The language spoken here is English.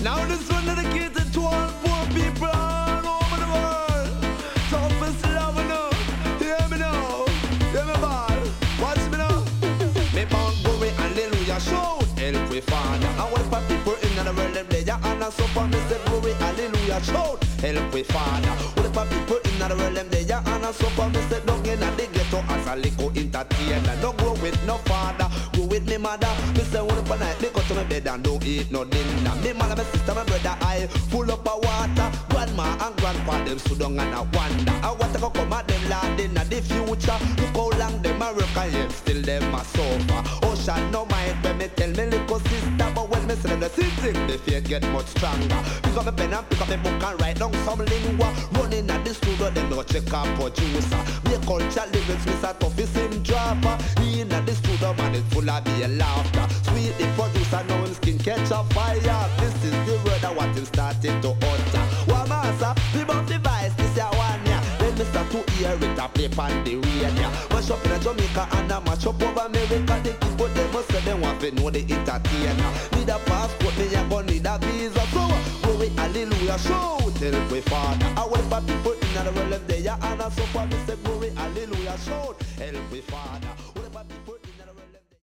Now this one dedicated to all poor people all over the world. Toughest love now. Hear me now. Hear me ball. Watch me now. Me born glory, hallelujah, shout. Help we Father. I want for people in the world them there and so for me say glory, hallelujah, shout. Help we Father. What for people in the world them there and so for me say don't get the ghetto as a little entertainer. Don't go with no father, go with me mother. Me say one up a night, me go to my bed and don't eat no dinner. Me mother, my sister, my brother, I full up of water. Grandma and grandpa them stood down and I wonder. I want to go come at them land in the future. Look how long them a work and yet still them a suffer. Ocean no mind when me tell me little sister, but when me see them the thing, the fear get much stronger. Pick up my pen and pick up my book and write down some lingua. Running at the studio, them go check out producer. Me culture lyrics, me a toughest in dropper. He in at the studio, man, it's full of beer laughter. Sweet the producer, now him skin catch a fire. This is the word I want him starting to utter. One master, we both device, this ya one ya. Then me start to hear it a play on the radio. Mash up in Jamaica and a mash up over America. The people them must say they want to know the entertainer. Need a passport, me a gun, need a visa. So glory, hallelujah, shout. Help we Father. I wait for people in the world them there and so for me say glory, hallelujah, shout. Help we Father.